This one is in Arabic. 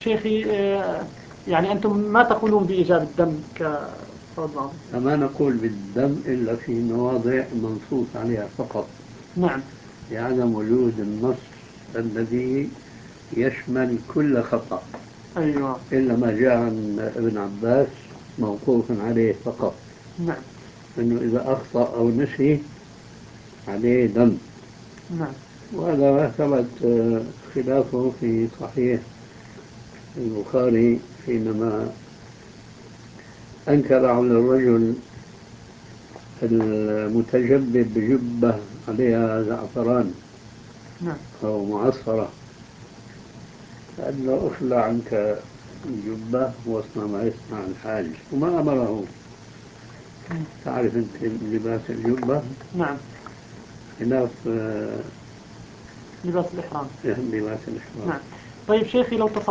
شيخي، يعني أنتم ما تقولون بإيجاب الدم كفرض معروف؟ فما نقول بالدم إلا في مواضع منصوص عليها فقط، نعم. لعدم وجود النص الذي يشمل كل خطأ، أيوة. إلا ما جاء عن ابن عباس موقوف عليه فقط، نعم. أنه إذا أخطأ أو نسي عليه دم. نعم. وهذا ما ثبت خلافه في صحيح البخاري حينما أنكر على الرجل المتجبب بجبة عليها زعفران نعم. أو معصفرة، قال له اخلع عنك الجبة واصنع ما يصنع الحاج، وما أمره. مم. تعرف أنت لباس الجبة نعم. خلاف لباس الإحرام. لباس الإحرام. نعم. طيب شيخي، لو